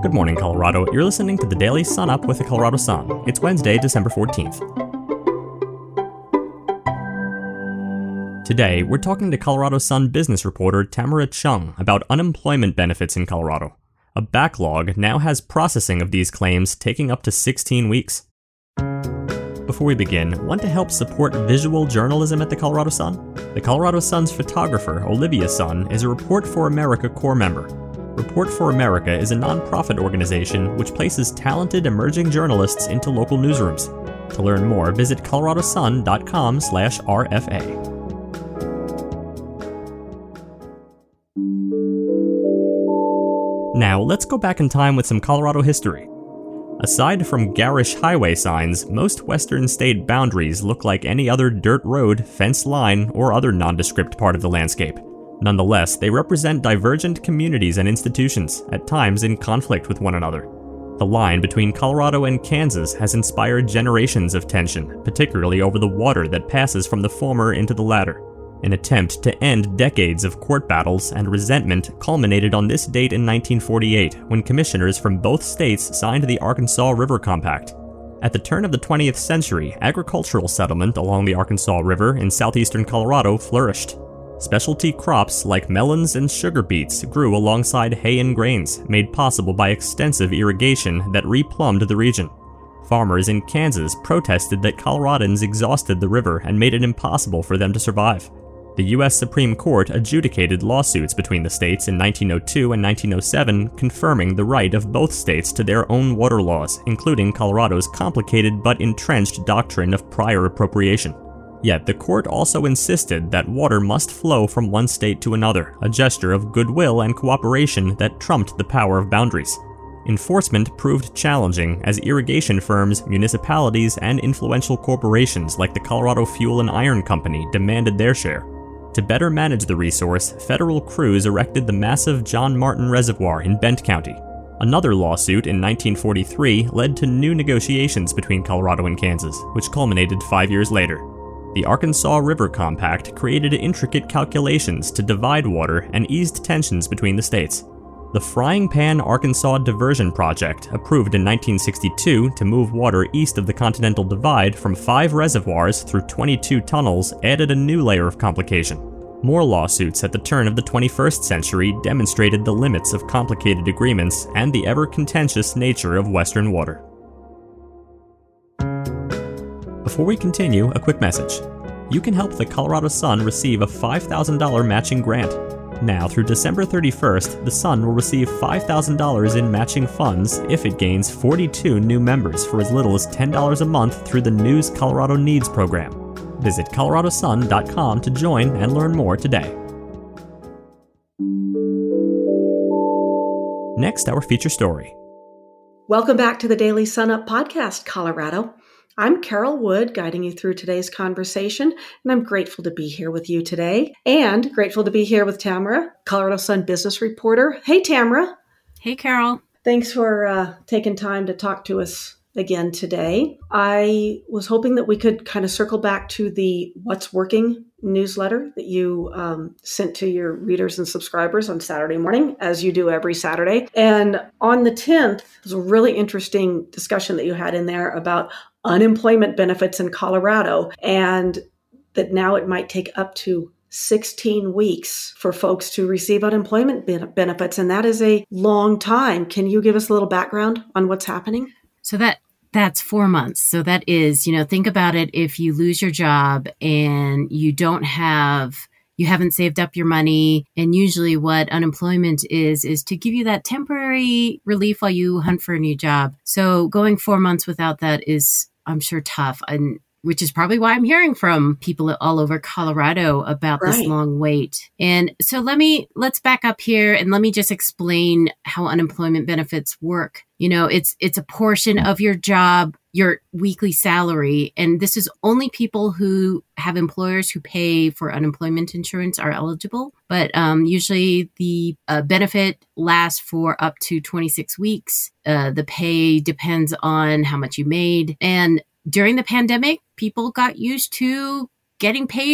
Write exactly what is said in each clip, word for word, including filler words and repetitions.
Good morning, Colorado. You're listening to the Daily Sun Up with the Colorado Sun. It's Wednesday, December fourteenth. Today, we're talking to Colorado Sun business reporter Tamara Chung about unemployment benefits in Colorado. A backlog now has processing of these claims taking up to sixteen weeks. Before we begin, want to help support visual journalism at the Colorado Sun? The Colorado Sun's photographer, Olivia Sun, is a Report for America Corps member. Report for America is a nonprofit organization which places talented emerging journalists into local newsrooms. To learn more, visit coloradosun.com slash RFA. Now, let's go back in time with some Colorado history. Aside from garish highway signs, most western state boundaries look like any other dirt road, fence line, or other nondescript part of the landscape. Nonetheless, they represent divergent communities and institutions, at times in conflict with one another. The line between Colorado and Kansas has inspired generations of tension, particularly over the water that passes from the former into the latter. An attempt to end decades of court battles and resentment culminated on this date in nineteen forty-eight, when commissioners from both states signed the Arkansas River Compact. At the turn of the twentieth century, agricultural settlement along the Arkansas River in southeastern Colorado flourished. Specialty crops like melons and sugar beets grew alongside hay and grains, made possible by extensive irrigation that replumbed the region. Farmers in Kansas protested that Coloradans exhausted the river and made it impossible for them to survive. The U S Supreme Court adjudicated lawsuits between the states in nineteen oh two and nineteen oh seven, confirming the right of both states to their own water laws, including Colorado's complicated but entrenched doctrine of prior appropriation. Yet the court also insisted that water must flow from one state to another, a gesture of goodwill and cooperation that trumped the power of boundaries. Enforcement proved challenging as irrigation firms, municipalities, and influential corporations like the Colorado Fuel and Iron Company demanded their share. To better manage the resource, federal crews erected the massive John Martin Reservoir in Bent County. Another lawsuit in nineteen forty-three led to new negotiations between Colorado and Kansas, which culminated five years later. The Arkansas River Compact created intricate calculations to divide water and eased tensions between the states. The Frying Pan Arkansas Diversion Project, approved in nineteen sixty-two to move water east of the Continental Divide from five reservoirs through twenty-two tunnels, added a new layer of complication. More lawsuits at the turn of the twenty-first century demonstrated the limits of complicated agreements and the ever-contentious nature of Western water. Before we continue, a quick message. You can help the Colorado Sun receive a five thousand dollars matching grant. Now, through December thirty-first, the Sun will receive five thousand dollars in matching funds if it gains forty-two new members for as little as ten dollars a month through the News Colorado Needs program. Visit colorado sun dot com to join and learn more today. Next, our feature story. Welcome back to the Daily Sun Up Podcast, Colorado. I'm Carol Wood, guiding you through today's conversation, and I'm grateful to be here with you today, and grateful to be here with Tamara, Colorado Sun business reporter. Hey, Tamara. Hey, Carol. Thanks for uh, taking time to talk to us again today. I was hoping that we could kind of circle back to the What's Working newsletter that you um, sent to your readers and subscribers on Saturday morning, as you do every Saturday. And on the tenth, there's a really interesting discussion that you had in there about unemployment benefits in Colorado, and that now it might take up to sixteen weeks for folks to receive unemployment ben- benefits. And that is a long time. Can you give us a little background on what's happening? So that that's four months. So that is, you know, think about it. If you lose your job and you don't have, you haven't saved up your money, and usually what unemployment is, is to give you that temporary relief while you hunt for a new job. So going four months without that is, I'm sure, tough, and which is probably why I'm hearing from people all over Colorado about Right. this long wait. And so let me, let's back up here and let me just explain how unemployment benefits work. You know, it's, it's a portion of your job, your weekly salary. And this is only people who have employers who pay for unemployment insurance are eligible. But um, usually the uh, benefit lasts for up to twenty-six weeks. Uh, the pay depends on how much you made. And during the pandemic, people got used to getting paid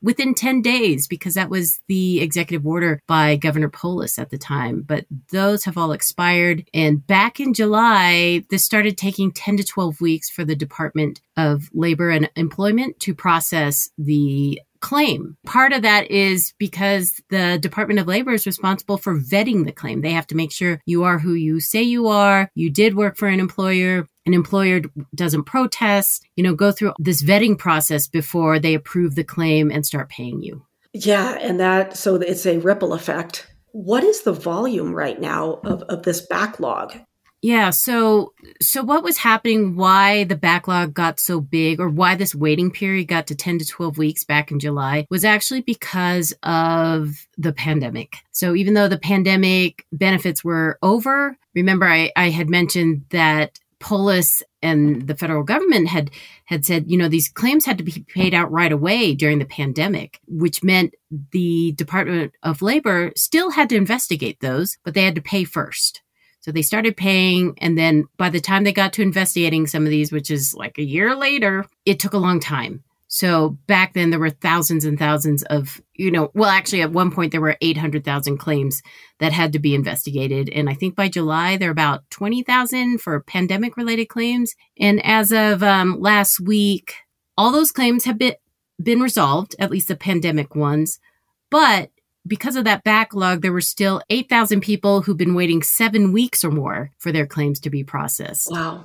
within ten days, because that was the executive order by Governor Polis at the time. But those have all expired. And back in July, this started taking ten to twelve weeks for the Department of Labor and Employment to process the claim. Part of that is because the Department of Labor is responsible for vetting the claim. They have to make sure you are who you say you are, you did work for an employer, an employer doesn't protest, you know, go through this vetting process before they approve the claim and start paying you. Yeah, and that, so it's a ripple effect. What is the volume right now of, of this backlog? Yeah. So, so what was happening, why the backlog got so big, or why this waiting period got to ten to twelve weeks back in July, was actually because of the pandemic. So even though the pandemic benefits were over, remember I, I had mentioned that Polis and the federal government had, had said, you know, these claims had to be paid out right away during the pandemic, which meant the Department of Labor still had to investigate those, but they had to pay first. So they started paying, and then by the time they got to investigating some of these, which is like a year later, it took a long time. So back then there were thousands and thousands of, you know, well, actually at one point there were eight hundred thousand claims that had to be investigated. And I think by July, there are about twenty thousand for pandemic related claims. And as of um, last week, all those claims have been, been resolved, at least the pandemic ones. But because of that backlog, there were still eight thousand people who've been waiting seven weeks or more for their claims to be processed. Wow.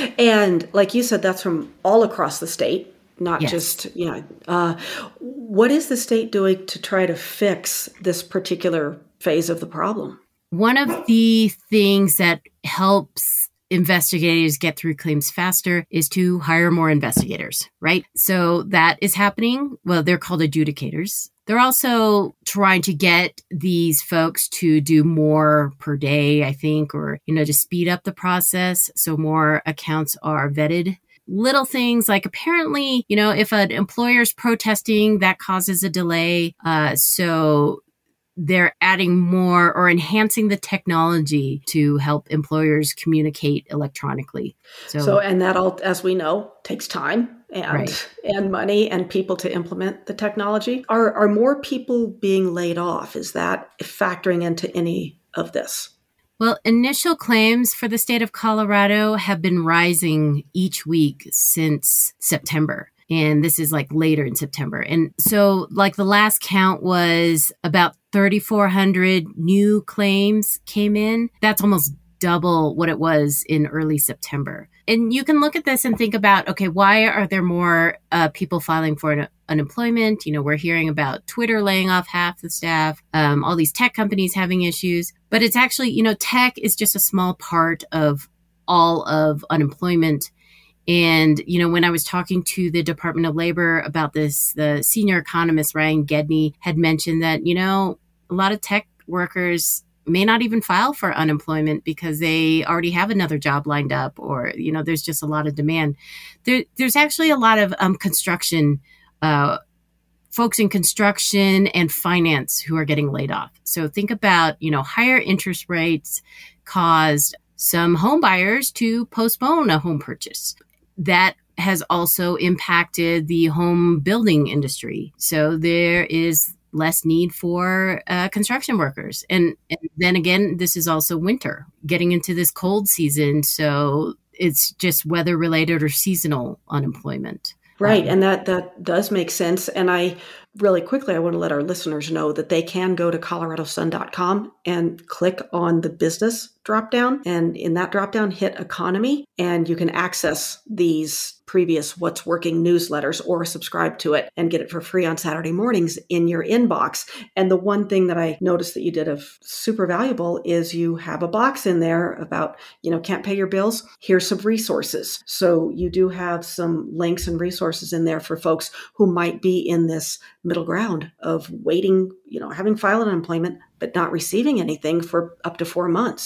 And like you said, that's from all across the state. Not yes. just, you know, uh, what is the state doing to try to fix this particular phase of the problem? One of the things that helps investigators get through claims faster is to hire more investigators, right? So that is happening. Well, they're called adjudicators. They're also trying to get these folks to do more per day, I think, or, you know, to speed up the process so more accounts are vetted. Little things like apparently, you know, if an employer's protesting, that causes a delay. Uh, so they're adding more or enhancing the technology to help employers communicate electronically. So, so and that all, as we know, takes time and right. and money and people to implement the technology. Are are more people being laid off? Is that factoring into any of this? Well, initial claims for the state of Colorado have been rising each week since September. And this is like later in September. And so like the last count was about thirty-four hundred new claims came in. That's almost double what it was in early September. And you can look at this and think about, okay, why are there more uh, people filing for an, unemployment? You know, we're hearing about Twitter laying off half the staff, um, all these tech companies having issues. But it's actually, you know, tech is just a small part of all of unemployment. And, you know, when I was talking to the Department of Labor about this, the senior economist, Ryan Gedney, had mentioned that, you know, a lot of tech workers may not even file for unemployment because they already have another job lined up, or, you know, there's just a lot of demand. There, there's actually a lot of um, construction, uh, folks in construction and finance who are getting laid off. So think about, you know, higher interest rates caused some home buyers to postpone a home purchase. That has also impacted the home building industry. So there is less need for uh, construction workers. And, and then again, this is also winter, getting into this cold season. So it's just weather related or seasonal unemployment. Right. Um, and that, that does make sense. And I really quickly, I want to let our listeners know that they can go to colorado sun dot com and click on the business dropdown. And in that dropdown, hit economy, and you can access these previous What's Working newsletters or subscribe to it and get it for free on Saturday mornings in your inbox. And the one thing that I noticed that you did of super valuable is you have a box in there about, you know, can't pay your bills. Here's some resources. So you do have some links and resources in there for folks who might be in this middle ground of waiting, you know, having filed unemployment, but not receiving anything for up to four months.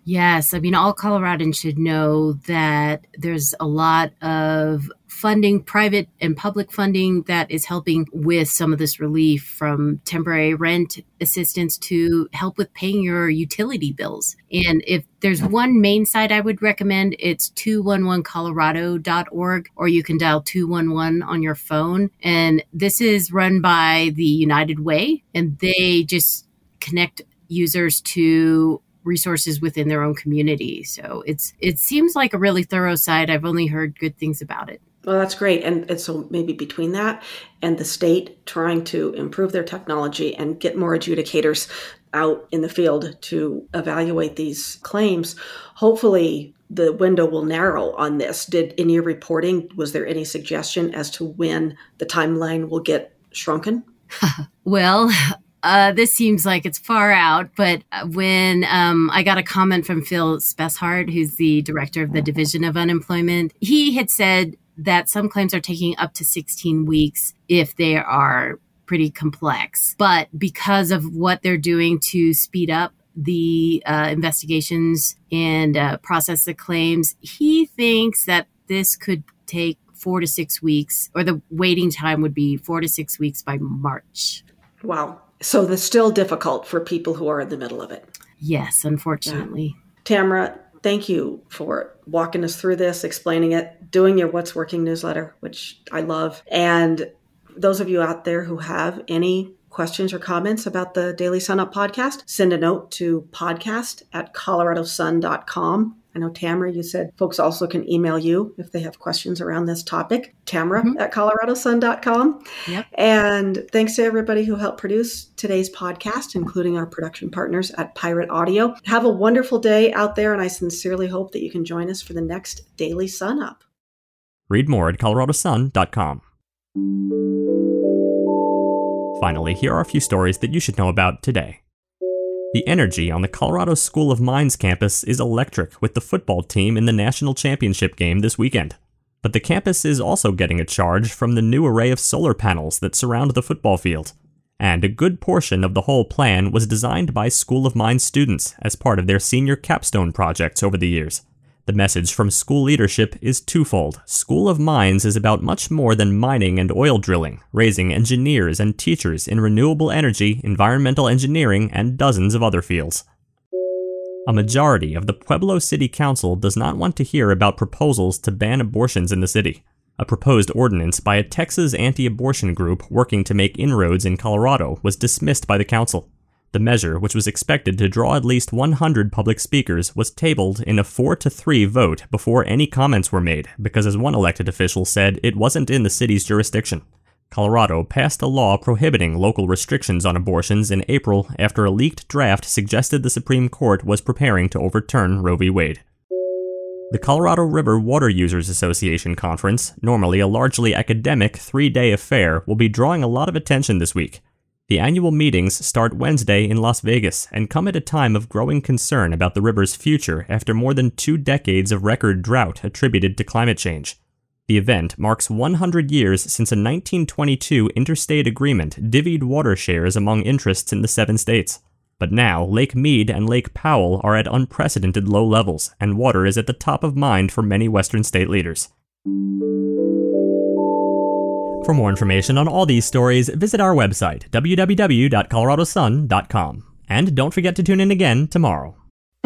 Yes. I mean, all Coloradans should know that there's a lot of funding, private and public funding, that is helping with some of this relief, from temporary rent assistance to help with paying your utility bills. And if there's one main site I would recommend, it's two one one colorado dot org, or you can dial two one one on your phone. And this is run by the United Way, and they just connect users to resources within their own community. So it's it seems like a really thorough site. I've only heard good things about it. Well, that's great. And, and so maybe between that and the state trying to improve their technology and get more adjudicators out in the field to evaluate these claims, hopefully the window will narrow on this. Did in your reporting, was there any suggestion as to when the timeline will get shrunken? Well, Uh, this seems like it's far out, but when um, I got a comment from Phil Spessart, who's the director of the Division of Unemployment, he had said that some claims are taking up to sixteen weeks if they are pretty complex. But because of what they're doing to speed up the uh, investigations and uh, process the claims, he thinks that this could take four to six weeks, or the waiting time would be four to six weeks by March. Wow. So that's still difficult for people who are in the middle of it. Yes, unfortunately. Yeah. Tamara, thank you for walking us through this, explaining it, doing your What's Working newsletter, which I love. And those of you out there who have any questions or comments about the Daily Sun Up podcast, send a note to podcast at colorado sun dot com. I know, Tamara, you said folks also can email you if they have questions around this topic. Tamara mm-hmm. at colorado sun dot com. Yep. And thanks to everybody who helped produce today's podcast, including our production partners at Pirate Audio. Have a wonderful day out there, and I sincerely hope that you can join us for the next Daily Sun Up. Read more at colorado sun dot com. Finally, here are a few stories that you should know about today. The energy on the Colorado School of Mines campus is electric, with the football team in the national championship game this weekend. But the campus is also getting a charge from the new array of solar panels that surround the football field. And a good portion of the whole plan was designed by School of Mines students as part of their senior capstone projects over the years. The message from school leadership is twofold. School of Mines is about much more than mining and oil drilling, raising engineers and teachers in renewable energy, environmental engineering, and dozens of other fields. A majority of the Pueblo City Council does not want to hear about proposals to ban abortions in the city. A proposed ordinance by a Texas anti-abortion group working to make inroads in Colorado was dismissed by the council. The measure, which was expected to draw at least one hundred public speakers, was tabled in a four to three vote before any comments were made, because as one elected official said, it wasn't in the city's jurisdiction. Colorado passed a law prohibiting local restrictions on abortions in April after a leaked draft suggested the Supreme Court was preparing to overturn Roe v. Wade. The Colorado River Water Users Association Conference, normally a largely academic three-day affair, will be drawing a lot of attention this week. The annual meetings start Wednesday in Las Vegas and come at a time of growing concern about the river's future after more than two decades of record drought attributed to climate change. The event marks one hundred years since a nineteen twenty-two interstate agreement divvied water shares among interests in the seven states. But now, Lake Mead and Lake Powell are at unprecedented low levels, and water is at the top of mind for many Western state leaders. For more information on all these stories, visit our website, w w w dot colorado sun dot com. And don't forget to tune in again tomorrow.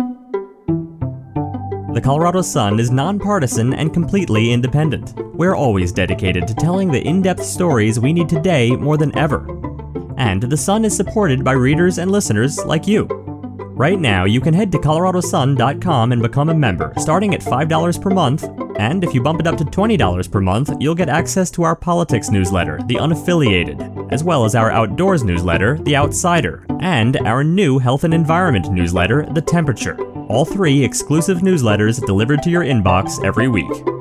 The Colorado Sun is nonpartisan and completely independent. We're always dedicated to telling the in-depth stories we need today more than ever. And the Sun is supported by readers and listeners like you. Right now, you can head to colorado sun dot com and become a member, starting at five dollars per month. And if you bump it up to twenty dollars per month, you'll get access to our politics newsletter, The Unaffiliated, as well as our outdoors newsletter, The Outsider, and our new health and environment newsletter, The Temperature. All three exclusive newsletters delivered to your inbox every week.